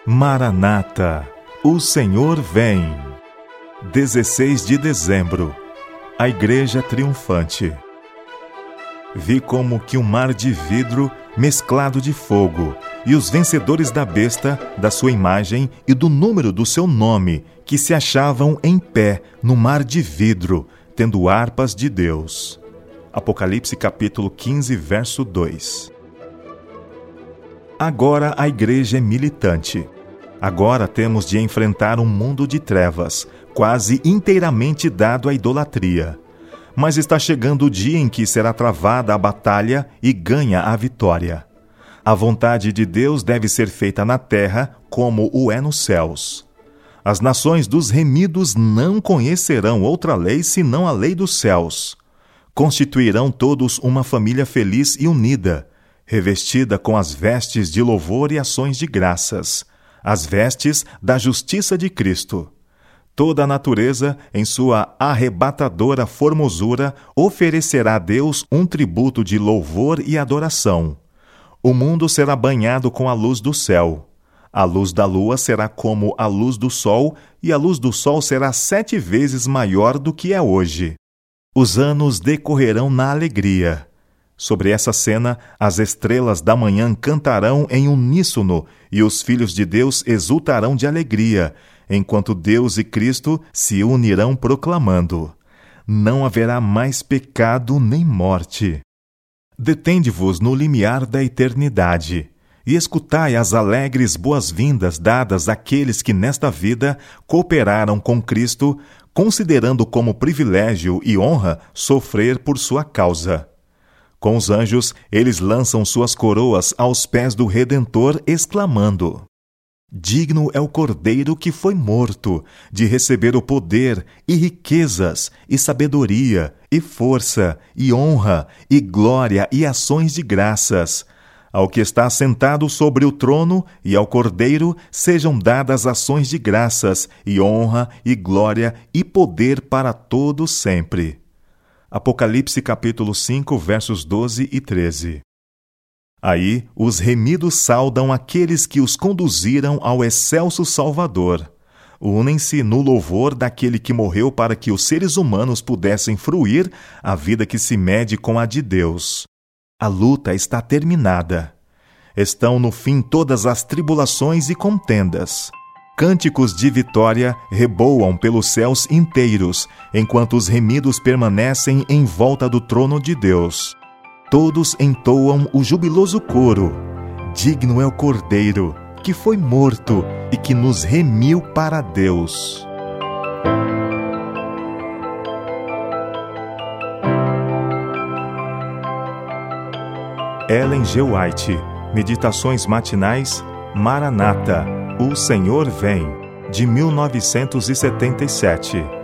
Maranata, o Senhor vem. 16 de dezembro, a Igreja Triunfante. Vi como que um mar de vidro mesclado de fogo, e os vencedores da besta, da sua imagem e do número do seu nome, que se achavam em pé no mar de vidro, tendo harpas de Deus. Apocalipse capítulo 15, verso 2. Agora a igreja é militante. Agora temos de enfrentar um mundo de trevas, quase inteiramente dado à idolatria. Mas está chegando o dia em que será travada a batalha e ganha a vitória. A vontade de Deus deve ser feita na terra como o é nos céus. As nações dos remidos não conhecerão outra lei senão a lei dos céus. Constituirão todos uma família feliz e unida, revestida com as vestes de louvor e ações de graças, as vestes da justiça de Cristo. Toda a natureza, em sua arrebatadora formosura, oferecerá a Deus um tributo de louvor e adoração. O mundo será banhado com a luz do céu. A luz da lua será como a luz do sol, e a luz do sol será 7 vezes maior do que é hoje. Os anos decorrerão na alegria. Sobre essa cena, as estrelas da manhã cantarão em uníssono, e os filhos de Deus exultarão de alegria, enquanto Deus e Cristo se unirão proclamando: não haverá mais pecado nem morte. Detende-vos no limiar da eternidade, e escutai as alegres boas-vindas dadas àqueles que nesta vida cooperaram com Cristo, considerando como privilégio e honra sofrer por sua causa. Com os anjos, eles lançam suas coroas aos pés do Redentor, exclamando: digno é o Cordeiro que foi morto, de receber o poder, e riquezas, e sabedoria, e força, e honra, e glória, e ações de graças. Ao que está sentado sobre o trono e ao Cordeiro sejam dadas ações de graças, e honra, e glória, e poder para todos sempre. Apocalipse capítulo 5, versos 12 e 13. Aí os remidos saudam aqueles que os conduziram ao excelso Salvador. Unem-se no louvor daquele que morreu para que os seres humanos pudessem fruir a vida que se mede com a de Deus. A luta está terminada. Estão no fim todas as tribulações e contendas. Cânticos de vitória reboam pelos céus inteiros, enquanto os remidos permanecem em volta do trono de Deus. Todos entoam o jubiloso coro: digno é o Cordeiro, que foi morto e que nos remiu para Deus. Ellen G. White, Meditações Matinais, Maranata, o Senhor vem, de 1977.